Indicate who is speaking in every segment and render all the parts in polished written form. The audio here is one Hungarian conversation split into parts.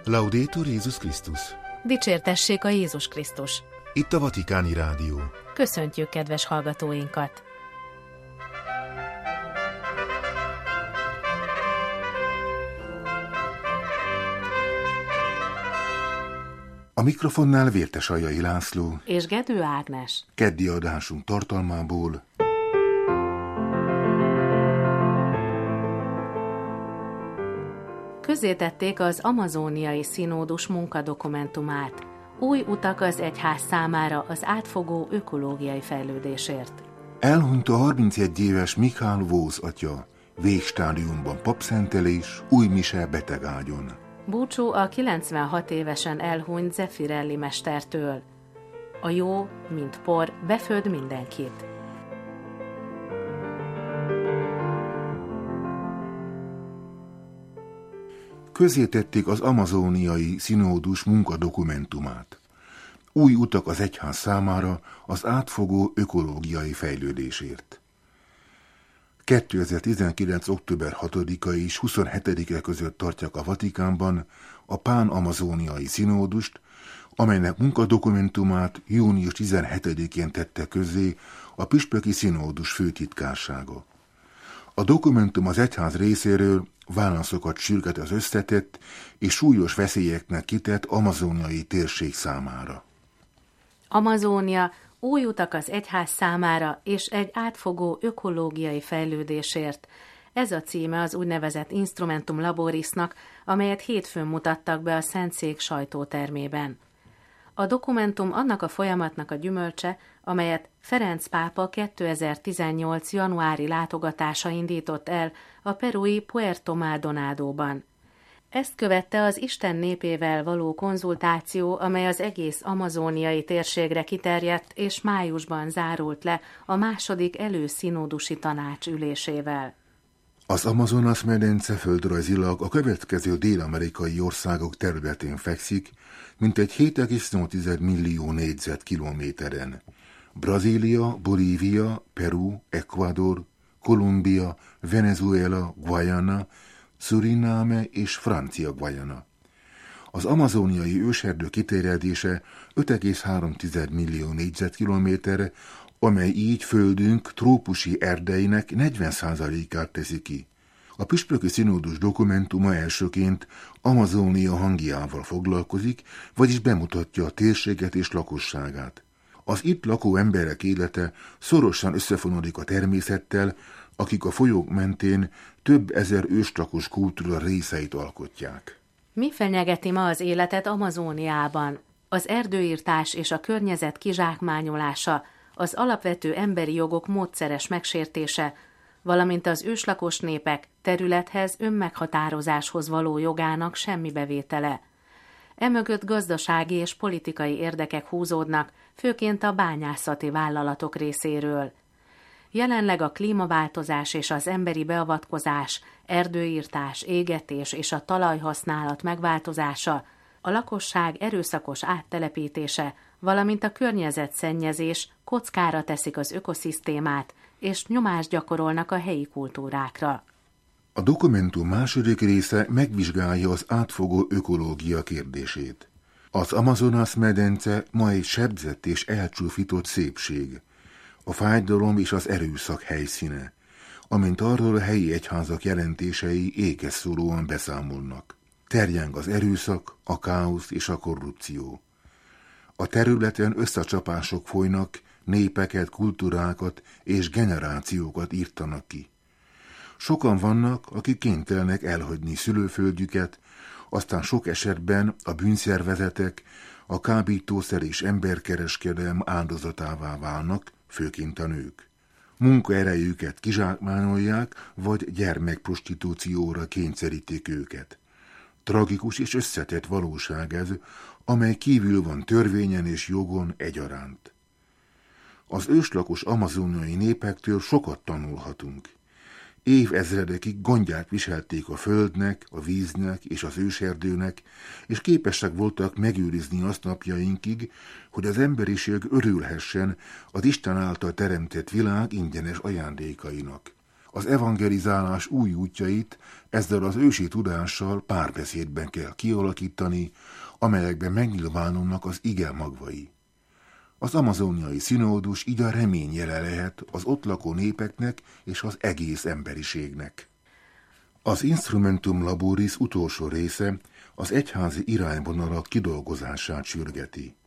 Speaker 1: Laudetur Jézus Krisztus!
Speaker 2: Dicsértessék a Jézus Krisztus!
Speaker 1: Itt a Vatikáni Rádió.
Speaker 2: Köszöntjük kedves hallgatóinkat!
Speaker 1: A mikrofonnál Vértesajai László
Speaker 2: és Gedő Ágnes.
Speaker 1: Keddi adásunk tartalmából:
Speaker 2: Közzétették az amazóniai színódus munkadokumentumát. Új utak az egyház számára az átfogó ökológiai fejlődésért.
Speaker 1: Elhunyt a 31 éves Michal Vóz atya, végstádiumban papszentelés, új mise betegágyon.
Speaker 2: Búcsú a 96 évesen elhunyt Zeffirelli mestertől. A jó, mint por, beföld mindenkit.
Speaker 1: Közzétették az amazóniai színódus munkadokumentumát. Új utak az egyház számára az átfogó ökológiai fejlődésért. 2019. október 6-a és 27-e között tartják a Vatikánban a pán-amazóniai színódust, amelynek munkadokumentumát június 17-én tette közzé a püspöki színódus főtitkársága. A dokumentum az egyház részéről válaszokat sürget az összetett és súlyos veszélyeknek kitett amazóniai térség számára.
Speaker 2: Amazónia, új utak az egyház számára és egy átfogó ökológiai fejlődésért. Ez a címe az úgynevezett Instrumentum Laborisnak, amelyet hétfőn mutattak be a Szentszék sajtótermében. A dokumentum annak a folyamatnak a gyümölcse, amelyet Ferenc pápa 2018. januári látogatása indított el a perui Puerto Maldonadóban. Ezt követte az Isten népével való konzultáció, amely az egész amazóniai térségre kiterjedt, és májusban zárult le a második előszínódusi tanács ülésével.
Speaker 1: Az Amazonas-medence földrajzilag a következő dél-amerikai országok területén fekszik, mintegy 7,8 millió négyzetkilométeren. Brazília, Bolívia, Peru, Ecuador, Kolumbia, Venezuela, Guayana, Suriname és Francia Guayana. Az amazóniai őserdő kiterjedése 5,3 millió négyzetkilométer, amely így földünk trópusi erdeinek 40%-át teszi ki. A püspöki színódus dokumentuma elsőként Amazónia hangjával foglalkozik, vagyis bemutatja a térséget és lakosságát. Az itt lakó emberek élete szorosan összefonódik a természettel, akik a folyók mentén több ezer őslakos kultúra részeit alkotják.
Speaker 2: Mi fenyegeti ma az életet Amazóniában? Az erdőirtás és a környezet kizsákmányolása, az alapvető emberi jogok módszeres megsértése, valamint az őslakos népek területhez, önmeghatározáshoz való jogának semmibevétele. Emögött gazdasági és politikai érdekek húzódnak, főként a bányászati vállalatok részéről. Jelenleg a klímaváltozás és az emberi beavatkozás, erdőirtás, égetés és a talajhasználat megváltozása, a lakosság erőszakos áttelepítése, valamint a környezetszennyezés kockára teszik az ökoszisztémát, és nyomást gyakorolnak a helyi kultúrákra.
Speaker 1: A dokumentum második része megvizsgálja az átfogó ökológia kérdését. Az Amazonas-medence ma egy sebzett és elcsúfított szépség, a fájdalom és az erőszak helyszíne, amint arról a helyi egyházak jelentései ékeszszóróan beszámolnak. Terjeng az erőszak, a káosz és a korrupció. A területen összecsapások folynak, népeket, kultúrákat és generációkat írtanak ki. Sokan vannak, akik kénytelenek elhagyni szülőföldjüket, aztán sok esetben a bűnszervezetek, a kábítószer és emberkereskedelem áldozatává válnak, főként a nők. Munkaerejüket kizsákmányolják, vagy gyermekprostitúcióra kényszerítik őket. Tragikus és összetett valóság ez, amely kívül van törvényen és jogon egyaránt. Az őslakos amazóniai népektől sokat tanulhatunk. Évezredekig gondját viselték a földnek, a víznek és az őserdőnek, és képesek voltak megőrizni azt napjainkig, hogy az emberiség örülhessen az Isten által teremtett világ ingyenes ajándékainak. Az evangelizálás új útjait ezzel az ősi tudással párbeszédben kell kialakítani, amelyekben megnyilvánulnak az ige magvai. Az amazoniai színódus így a remény jele lehet az ott lakó népeknek és az egész emberiségnek. Az Instrumentum Laboris utolsó része az egyházi irányvonalak kidolgozását sürgeti.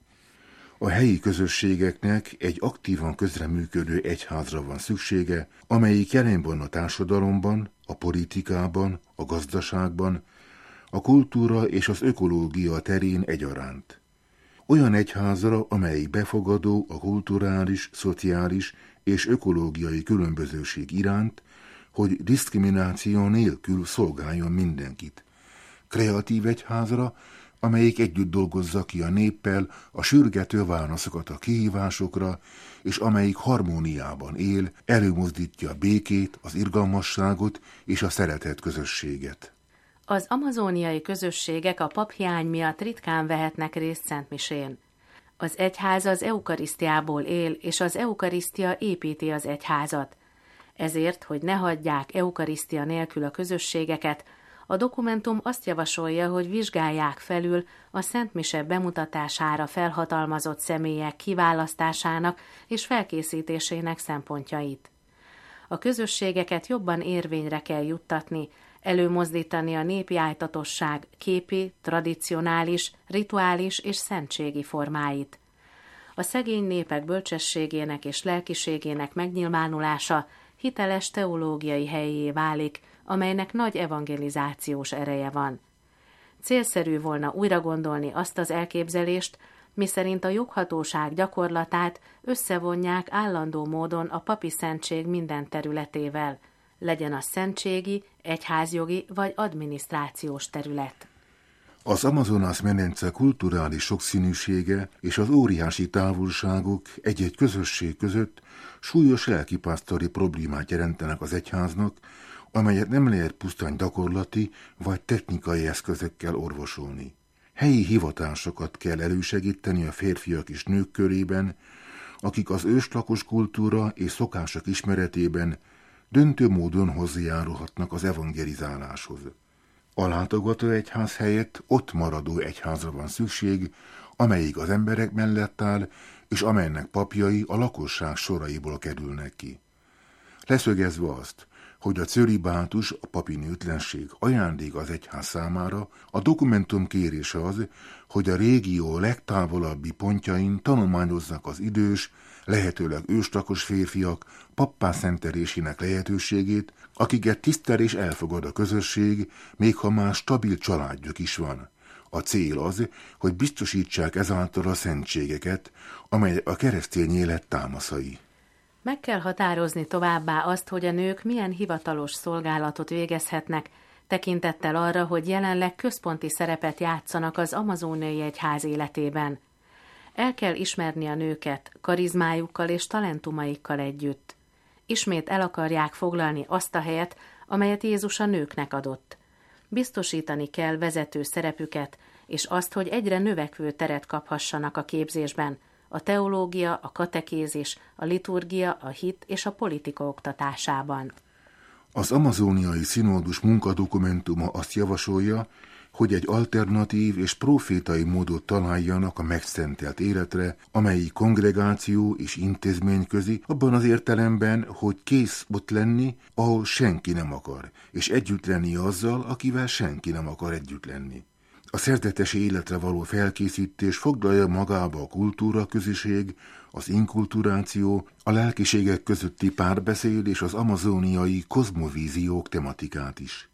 Speaker 1: A helyi közösségeknek egy aktívan közreműködő egyházra van szüksége, amelyik jelen van a társadalomban, a politikában, a gazdaságban, a kultúra és az ökológia terén egyaránt. Olyan egyházra, amelyik befogadó a kulturális, szociális és ökológiai különbözőség iránt, hogy diszkrimináció nélkül szolgáljon mindenkit. Kreatív egyházra, amelyik együtt dolgozza ki a néppel a sürgető válaszokat a kihívásokra, és amelyik harmóniában él, előmozdítja a békét, az irgalmasságot és a szeretet közösséget.
Speaker 2: Az amazóniai közösségek a paphiány miatt ritkán vehetnek részt szentmisén. Az egyház az eukarisztiából él, és az eukarisztia építi az egyházat. Ezért, hogy ne hagyják eukarisztia nélkül a közösségeket, a dokumentum azt javasolja, hogy vizsgálják felül a szentmise bemutatására felhatalmazott személyek kiválasztásának és felkészítésének szempontjait. A közösségeket jobban érvényre kell juttatni, előmozdítani a népi ájtatosság képi, tradicionális, rituális és szentségi formáit. A szegény népek bölcsességének és lelkiségének megnyilvánulása hiteles teológiai helyé válik, amelynek nagy evangelizációs ereje van. Célszerű volna újra gondolni azt az elképzelést, miszerint a joghatóság gyakorlatát összevonják állandó módon a papi szentség minden területével, legyen az szentségi, egyházjogi vagy adminisztrációs terület.
Speaker 1: Az Amazonas-medence kulturális sokszínűsége és az óriási távolságok egy-egy közösség között súlyos lelkipásztori problémát jelentenek az egyháznak, amelyet nem lehet pusztán gyakorlati vagy technikai eszközökkel orvosolni. Helyi hivatásokat kell elősegíteni a férfiak és nők körében, akik az őslakos kultúra és szokások ismeretében döntő módon hozzájárulhatnak az evangelizáláshoz. A látogató egyház helyett ott maradó egyházra van szükség, amelyik az emberek mellett áll, és amelynek papjai a lakosság soraiból kerülnek ki. Leszögezve azt, hogy a cölibátus, a papi nőtlenség ajándék az egyház számára, a dokumentum kérése az, hogy a régió legtávolabbi pontjain tanulmányozzák az idős, lehetőleg őslakos férfiak pappá szentelésének lehetőségét, akiket tisztel és elfogad a közösség, még ha már stabil családjuk is van. A cél az, hogy biztosítsák ezáltal a szentségeket, amely a keresztény élet támaszai.
Speaker 2: Meg kell határozni továbbá azt, hogy a nők milyen hivatalos szolgálatot végezhetnek, tekintettel arra, hogy jelenleg központi szerepet játszanak az amazóniai egyház életében. El kell ismerni a nőket, karizmájukkal és talentumaikkal együtt. Ismét el akarják foglalni azt a helyet, amelyet Jézus a nőknek adott. Biztosítani kell vezető szerepüket, és azt, hogy egyre növekvő teret kaphassanak a képzésben, a teológia, a katekézis, a liturgia, a hit és a politika oktatásában.
Speaker 1: Az amazóniai színódus munkadokumentuma azt javasolja, hogy egy alternatív és profétai módot találjanak a megszentelt életre, amelyik kongregáció és intézményközi, abban az értelemben, hogy kész ott lenni, ahol senki nem akar, és együtt lenni azzal, akivel senki nem akar együtt lenni. A szerzetes életre való felkészítés foglalja magába a kultúraköziség, az inkulturáció, a lelkiségek közötti párbeszéd és az amazóniai kozmovíziók tematikát is.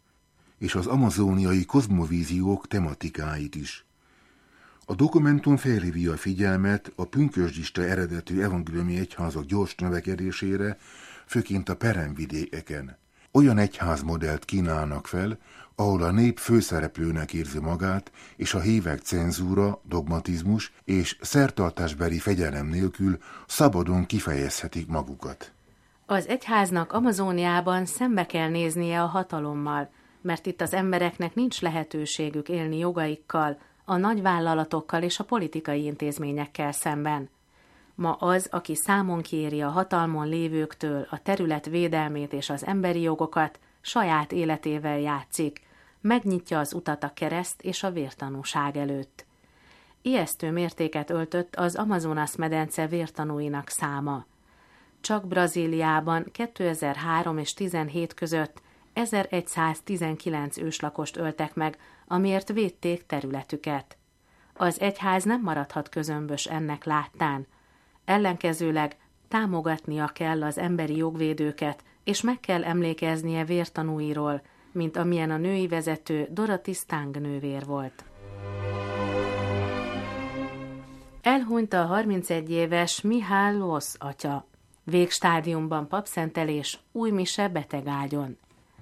Speaker 1: A dokumentum felhívja a figyelmet a pünkösdista eredetű evangéliumi egyházak gyors növekedésére, főként a peremvidékeken. Olyan egyházmodellt kínálnak fel, ahol a nép főszereplőnek érzi magát, és a hívek cenzúra, dogmatizmus és szertartásbeli fegyelem nélkül szabadon kifejezhetik magukat.
Speaker 2: Az egyháznak Amazóniában szembe kell néznie a hatalommal, mert itt az embereknek nincs lehetőségük élni jogaikkal, a nagyvállalatokkal és a politikai intézményekkel szemben. Ma az, aki számon kéri a hatalmon lévőktől a terület védelmét és az emberi jogokat, saját életével játszik, megnyitja az utat a kereszt és a vértanúság előtt. Ijesztő mértéket öltött az Amazonas-medence vértanúinak száma. Csak Brazíliában 2003 és 2017 között 1119 őslakost öltek meg, amiért védték területüket. Az egyház nem maradhat közömbös ennek láttán. Ellenkezőleg támogatnia kell az emberi jogvédőket, és meg kell emlékeznie vértanúiról, mint amilyen a női vezető Dorothy Stang nővér volt. Elhunyt a 31 éves Mihály Losz atya. Végstádiumban papszentelés, új mise betegágyon.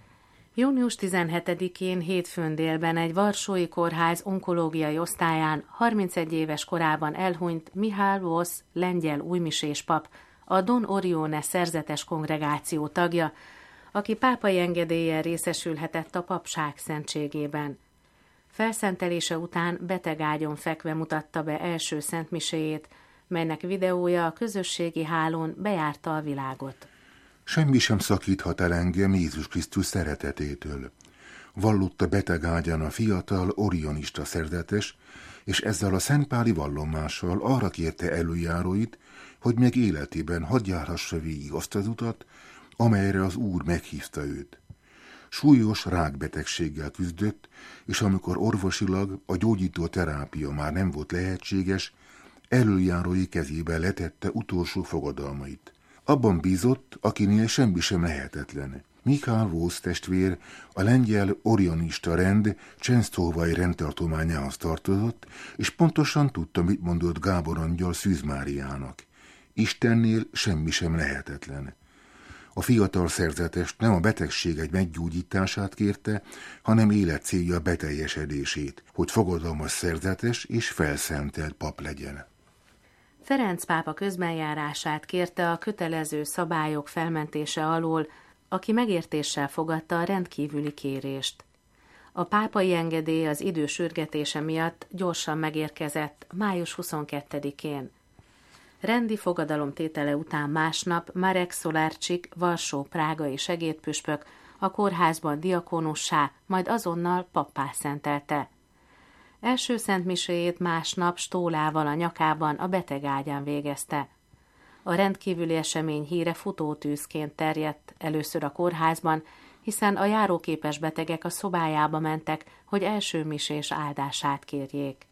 Speaker 2: Június 17-én hétfőn délben egy varsói kórház onkológiai osztályán 31 éves korában elhunyt Mihály Losz lengyel újmisés pap, a Don Orione szerzetes kongregáció tagja, aki pápai engedéllyel részesülhetett a papság szentségében. Felszentelése után betegágyon fekve mutatta be első szentmiséjét, melynek videója a közösségi hálón bejárta a világot.
Speaker 1: Semmi sem szakíthat el engem Jézus Krisztus szeretetétől. Vallotta betegágyon a fiatal orionista szerzetes, és ezzel a szentpáli vallomással arra kérte előjáróit, hogy meg életében hadd járhassa végig azt az utat, amelyre az Úr meghívta őt. Súlyos rákbetegséggel küzdött, és amikor orvosilag a gyógyító terápia már nem volt lehetséges, előjárói kezébe letette utolsó fogadalmait. Abban bízott, akinél semmi sem lehetetlen. Mihály Losz testvér a lengyel orionista rend Częstochowy rendtartományához tartozott, és pontosan tudta, mit mondott Gábor angyal Szűz Máriának. Istennél semmi sem lehetetlen. A fiatal szerzetest nem a betegség egy meggyógyítását kérte, hanem életcélja beteljesedését, hogy fogadalmas szerzetes és felszentelt pap legyen.
Speaker 2: Ferenc pápa közbenjárását kérte a kötelező szabályok felmentése alól, aki megértéssel fogadta a rendkívüli kérést. A pápai engedély az idő sürgetése miatt gyorsan megérkezett május 22-én. Rendi fogadalomtétele után másnap Marek Szolárcsik, varsó-prágai segédpüspök a kórházban diakónussá, majd azonnal pappá szentelte. Első szentmiséjét másnap stólával a nyakában a betegágyán végezte. A rendkívüli esemény híre futótűzként terjedt először a kórházban, hiszen a járóképes betegek a szobájába mentek, hogy első misés áldását kérjék.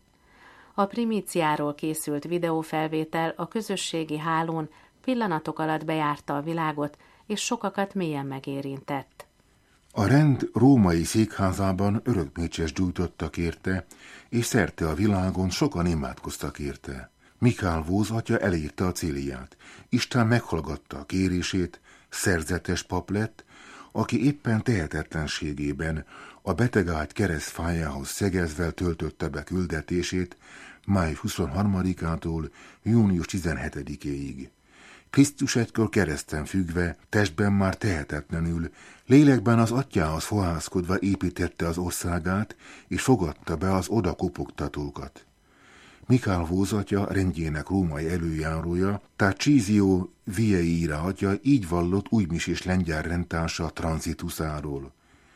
Speaker 2: A primíciáról készült videófelvétel a közösségi hálón pillanatok alatt bejárta a világot, és sokakat mélyen megérintett.
Speaker 1: A rend római székházában örökmécses gyújtottak érte, és szerte a világon sokan imádkoztak érte. Mihály Losz atya elérte a célját. Isten meghallgatta a kérését, szerzetes pap lett, aki éppen tehetetlenségében a betegágy keresztfájához szegezvel töltötte be küldetését május 23-ától június 17-éig. Krisztus egykor kereszten függve, testben már tehetetlenül, lélekben az atyához fohászkodva építette az országát, és fogadta be az oda kopogtatókat. Mihály Losz atya rendjének római előjárója, Tarcísio Vieira atya így vallott újmisés lengyel rendtársa tranzituszáról.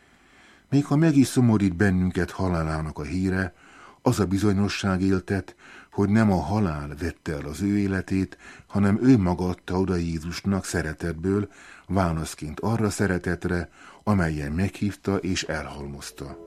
Speaker 1: Még ha meg is szomorít bennünket halálának a híre, az a bizonyosság éltet, hogy nem a halál vette el az ő életét, hanem ő maga adta oda Jézusnak szeretetből, válaszként arra szeretetre, amelyen meghívta és elhalmozta.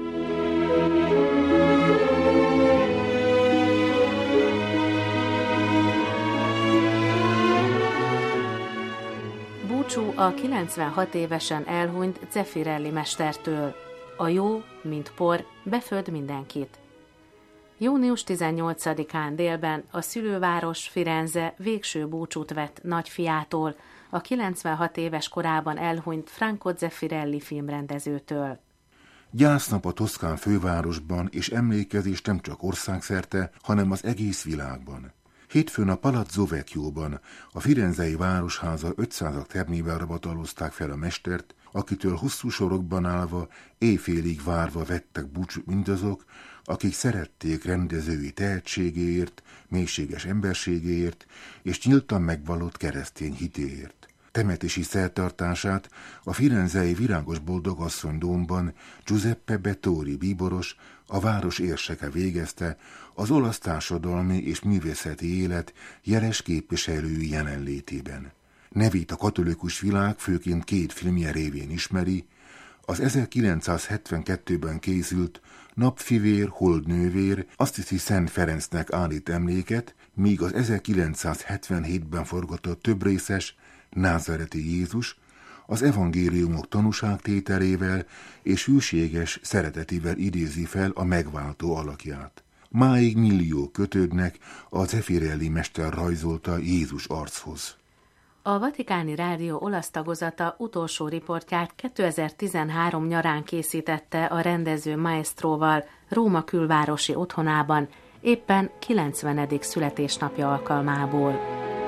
Speaker 2: Búcsú a 96 évesen elhunyt Zeffirelli mestertől. A jó, mint por, beföld mindenkit. Június 18-án délben a szülőváros Firenze végső búcsút vett nagyfiától, a 96 éves korában elhunyt Franco Zeffirelli filmrendezőtől.
Speaker 1: Gyásznap a toszkán fővárosban, és emlékezés nem csak országszerte, hanem az egész világban. Hétfőn a Palazzo Vecchioban, a firenzei városháza 500-ak termével ravatalozták fel a mestert, akitől hosszú sorokban állva, éjfélig várva vettek búcsút mindazok, akik szerették rendezői tehetségéért, mélységes emberségéért és nyíltan megvallott keresztény hitéért. Temetési szertartását a firenzei Virágos Boldogasszony dómban Giuseppe Bettori bíboros, a város érseke végezte az olasz társadalmi és művészeti élet jeles képviselői jelenlétében. Nevét a katolikus világ főként 2 filmje révén ismeri, az 1972-ben készült Napfivér, Holdnővér Assisi Szent Ferencnek állít emléket, míg az 1977-ben forgatott többrészes Názáreti Jézus az evangéliumok tanúságtételével és hűséges szeretetével idézi fel a megváltó alakját. Máig milliók kötődnek a Zeffirelli mester rajzolta Jézus archoz.
Speaker 2: A Vatikáni Rádió olasz tagozata utolsó riportját 2013 nyarán készítette a rendező maestróval Róma külvárosi otthonában, éppen 90. születésnapja alkalmából.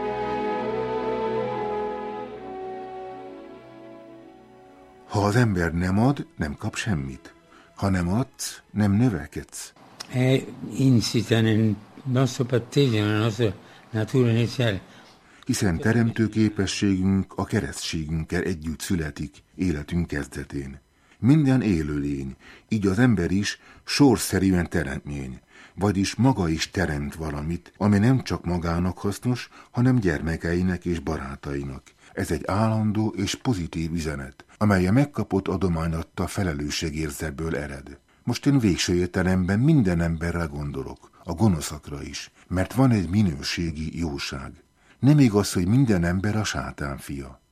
Speaker 1: Ha az ember nem ad, nem kap semmit. Ha nem adsz, nem növekedsz.
Speaker 3: È insita nel nostro battesimo, nella nostra natura iniziale.
Speaker 1: Hiszen teremtő képességünk a keresztségünkkel együtt születik életünk kezdetén. Minden élőlény, így az ember is sorszerűen teremtmény, vagyis maga is teremt valamit, ami nem csak magának hasznos, hanem gyermekeinek és barátainak. Ez egy állandó és pozitív üzenet, amely a megkapott adományatta felelősségérzetből ered. Most én végső értelemben minden emberre gondolok, a gonoszakra is, mert van egy minőségi jóság. Nem igaz, hogy minden ember a sátán fia.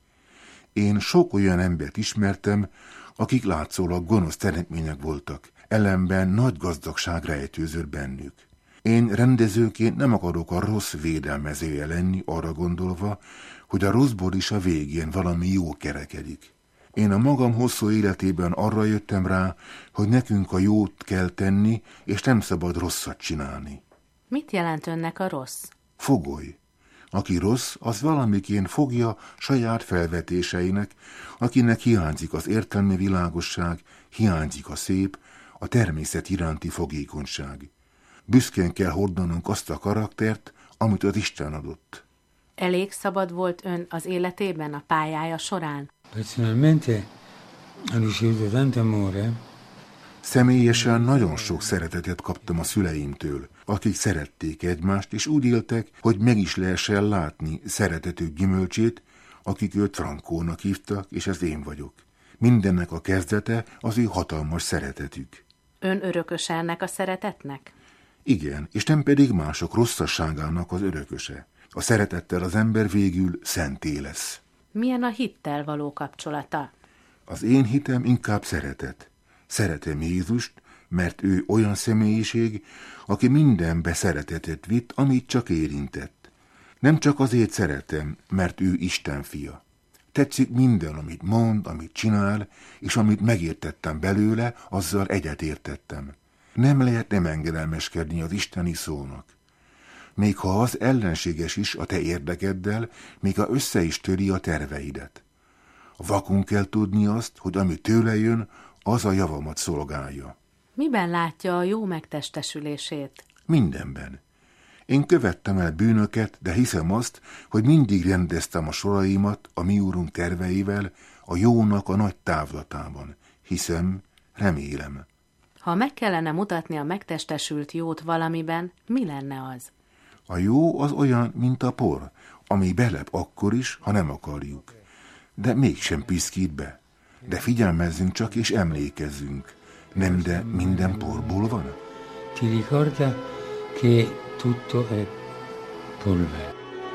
Speaker 1: Én sok olyan embert ismertem, akik látszólag gonosz teremtmények voltak, ellenben nagy gazdagság rejtőzött bennük. Én rendezőként nem akarok a rossz védelmezője lenni, arra gondolva, hogy a rosszból is a végén valami jó kerekedik. Én a magam hosszú életében arra jöttem rá, hogy nekünk a jót kell tenni, és nem szabad rosszat csinálni.
Speaker 2: Mit jelent önnek a rossz?
Speaker 1: Fogoly. Aki rossz, az valamiként fogja saját felvetéseinek, akinek hiányzik az értelmi világosság, hiányzik a szép, a természet iránti fogékonyság. Büszkén kell hordanunk azt a karaktert, amit az Isten adott.
Speaker 2: Elég szabad volt ön az életében, a pályája során?
Speaker 3: Personalmente ho ricevuto tanto amore.
Speaker 1: Személyesen nagyon sok szeretetet kaptam a szüleimtől, akik szerették egymást, és úgy éltek, hogy meg is lehessen látni szeretetük gyümölcsét, akik őt Frankónak hívtak, és ez én vagyok. Mindennek a kezdete az ő hatalmas szeretetük.
Speaker 2: Ön örököse ennek a szeretetnek?
Speaker 1: Igen, és nem pedig mások rosszasságának az örököse. A szeretettel az ember végül szenté lesz.
Speaker 2: Milyen a hittel való kapcsolata?
Speaker 1: Az én hitem inkább szeretet. Szeretem Jézust, mert ő olyan személyiség, aki mindenbe szeretetet vitt, amit csak érintett. Nem csak azért szeretem, mert ő Isten fia. Tetszik minden, amit mond, amit csinál, és amit megértettem belőle, azzal egyetértettem. Nem lehet nem engedelmeskedni az isteni szónak. Még ha az ellenséges is a te érdekeddel, még ha össze is töri a terveidet. Vakon kell tudni azt, hogy ami tőle jön, az a javamat szolgálja.
Speaker 2: Miben látja a jó megtestesülését?
Speaker 1: Mindenben. Én követtem el bűnöket, de hiszem azt, hogy mindig rendeztem a soraimat a mi úrunk terveivel, a jónak a nagy távlatában. Hiszem, remélem.
Speaker 2: Ha meg kellene mutatni a megtestesült jót valamiben, mi lenne az?
Speaker 1: A jó az olyan, mint a por, ami belep akkor is, ha nem akarjuk. De mégsem piszkít be. De figyelmezzünk csak és emlékezzünk. Nem, de minden porból van?
Speaker 3: Ti ricorda che tutto è polvere.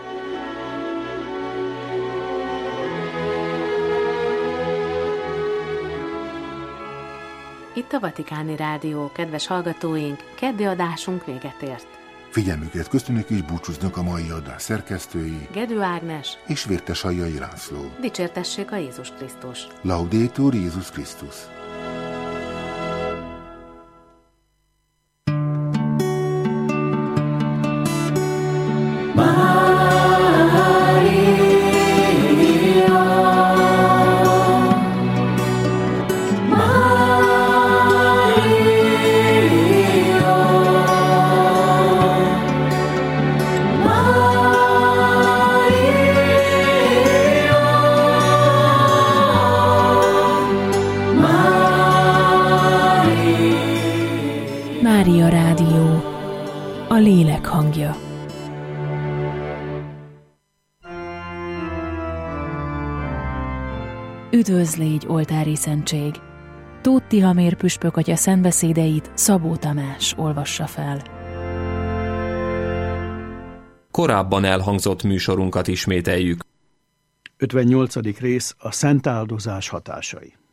Speaker 2: Itt a Vatikáni Rádió, kedves hallgatóink, keddi adásunk véget ért.
Speaker 1: Figyelmüket köszönjük és búcsúznak a mai adás szerkesztői
Speaker 2: Gedő Ágnes
Speaker 1: és Vértesajjai László.
Speaker 2: Dicsértessék a Jézus Krisztus!
Speaker 1: Laudetur Jézus Krisztus!
Speaker 4: Maria a lélek hangja. Üdvözl légy, oltári szentség! Tóth Tihamér püspök atya szentbeszédeit Szabó Tamás olvassa fel.
Speaker 5: Korábban elhangzott műsorunkat ismételjük.
Speaker 6: 58. rész a szentáldozás hatásai.